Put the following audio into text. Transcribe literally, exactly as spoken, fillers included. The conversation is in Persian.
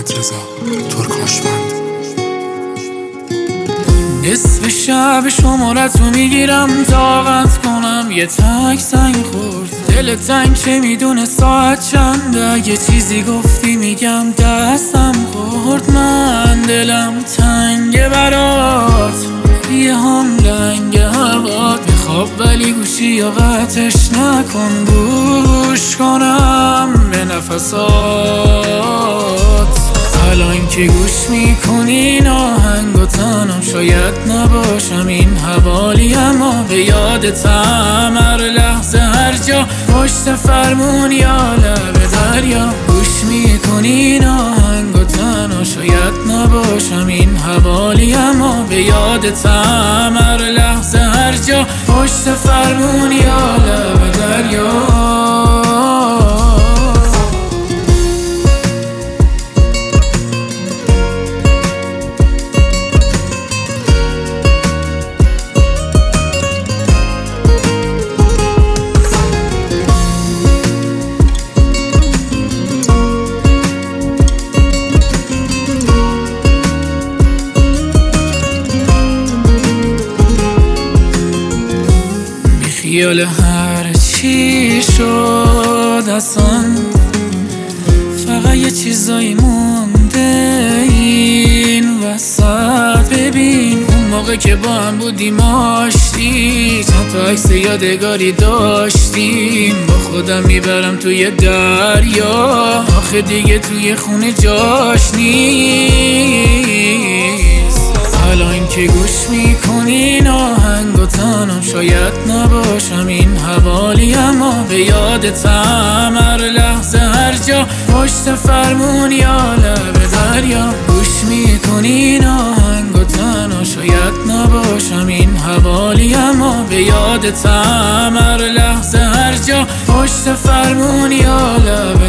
محمد رضا ترکاشمند. نصف شب شمارتو میگیرم طاقت کنم یه تک سنگ خورد. دل تنگ که میدونه ساعت چنده، اگه چیزی گفتی میگم دستم خورد. من دلم تنگه برات، یه هم لنگ هوات میخواب ولی گوشی یا قطعش نکن، گوش کنم به نفسات. الان که گوش میکنی این آهنگ و تنم شاید نباشم این حوالی، اما به یادتم هر لحظه هر جا پشت فرمون یا لب دریا. گوش میکنی این آهنگ و تنها شاید نباشم این حوالی، اما به یادتم هر لحظه هر جا پشت فرمون یا لب دریا. خیال هر چی شد اصلا، فقط یه چیزایی مونده این وسط. ببین اون موقع که با هم بودیم آشتی، چند تا عکس یادگاری داشتیم، با خودم میبرم توی دریا، آخه دیگه توی خونه جاش نیست. الان که گوش میکنین آهنگ و تنم شاید نباشم این حوالی، اما به یادتم هر لحظه هر جا پشت فرمون یا لب دریا. گوش میکنین آهنگ و تنم شاید نباشم این حوالی، اما به یادتم هر لحظه هر جا پشت فرمون یا لب